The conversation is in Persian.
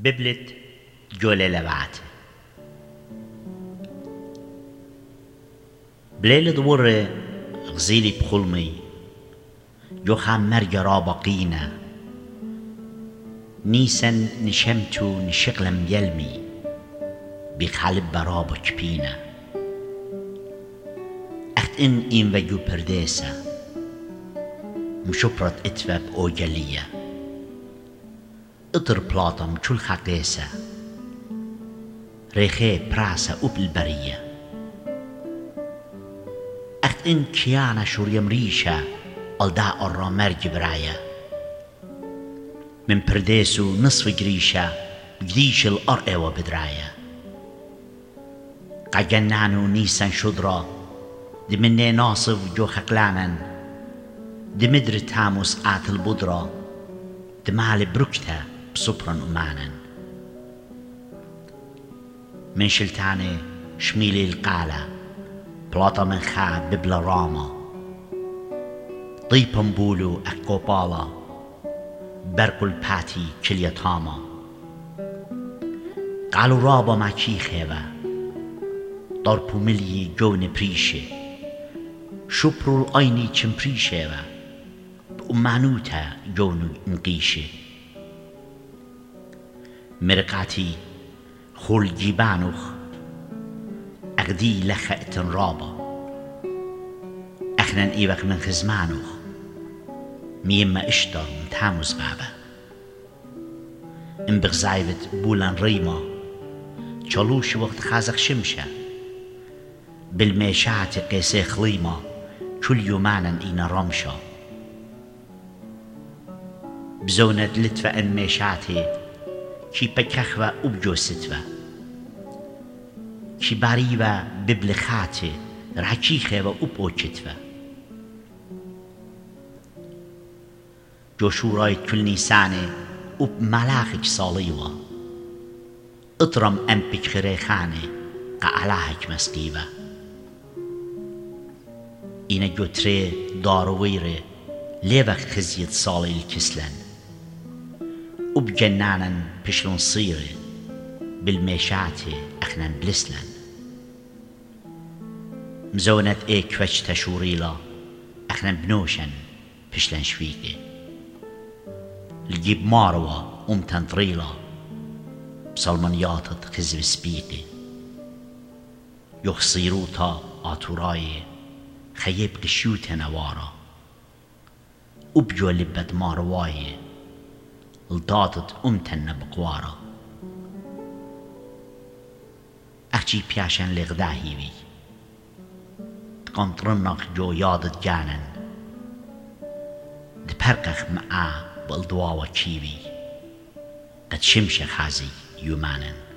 ببلت جولة لبعت بليل دور غزيلي بخلمي جو خامر رابقينا نيسن نشمتو نشغلم يلمي بقلب برابك بينا اخت ان وجو پرديسا مشبرت اتفاب اوجلية اطر بلاطم چول خقيسا ريخي براسا وبالبرية اخت ان كيانا شوريم ريشا الداء الرامرج برايا من پرديسو نصف جريشا جديش الارء وبدرايا قجنانو نيسان شدرا دمني ناصف جو خقلانا دمدر تاموس آت البدرا دمال بروكتا بصبرا أمانا من شلتاني شميلي القالة بلاطا من خاب ببلا راما طيبا بولو أكوبالا برقو الباتي كليتاما قالوا رابا ما چي خيبا ضربو ملي جون بريشه شبرو الأيني چمپريشه بأمانوتا جونو انقيشه مرقاتي خول جيبانوخ أغدي لخا اتن رابا اخنن ايوك من خزمانوخ ميما اشتر متاموز بابا ان بغزايفت بولان ريما چالوش وقت خازق شمشة بالميشات قيسي خليما كل يومانا اينا رمشا بزونة لتفة ان ميشاتي كي بكخوة وبجو ستوة كي باريوة ببلخاتي رحكيخة وبوچتوة جو شوراي كل نيساني وبملاخك صاليوة اطرم امبك خريخاني قعلاهك مسقيبة إنا جو تري دارويري ليوك خزيت صالي الكسلن وبجنانا بشلون صيري بالميشاتي اخنن بلسلن مزونت اي كوش تشوريلا اخنن بنوشن بشلن شويكي الجيب ماروة امتن طريلا بسلمانياتت خزب سبيقي يخصيروتا آتوراي خيب قشيوت نوارا وبجو لبت مارواي الداتت امتن بقوارا اخجي بياشن لغداهي بي تقنطرنق جو يادت جانن دبرقخ معاه بالدواوة تشيبي قد شمش خازي يومانا